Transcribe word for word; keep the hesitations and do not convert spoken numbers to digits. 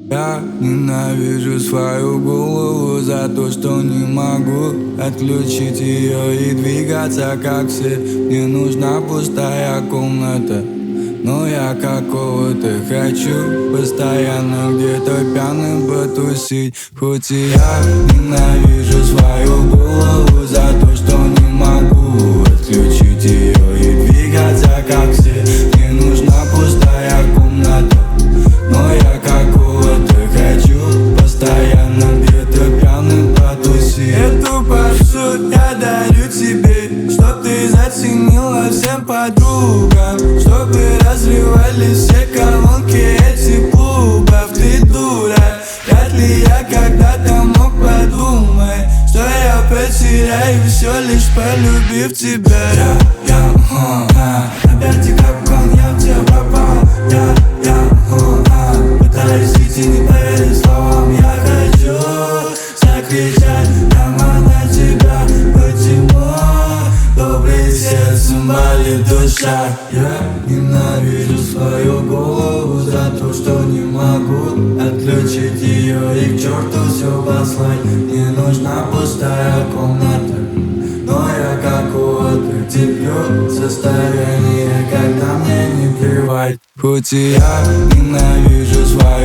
Я ненавижу свою голову за то, что не могу отключить ее и двигаться как все. Мне нужна пустая комната, но я какого-то хочу постоянно где-то пьяным потусить. Хоть и я ненавижу свою голову за то, что не могу отключить ее и двигаться как все. Мне нужна пустая комната, но я какого-то хочу постоянно где-то пьяным потусить. Эту паршут я дарю тебе, чтоб ты заценила всем подругам, чтобы разливались все колонки этих клубов. Ты дура, вряд ли я когда-то мог подумать, что я потеряю все, лишь полюбив тебя. Я, я, о, а, опять и капкан, я в тебя пропал. Я, я, о, а, пытаюсь идти, не поверить словам. Я хочу закричать прямо на тебя. Почему добрый сердцем болит душа? Я ненавижу свою голову за то, что не могу отключить ее и к черту все послать. Мне нужна пустая комната, но я какого-то теплю состояние, когда мне не плевать. Хоть и я ненавижу свою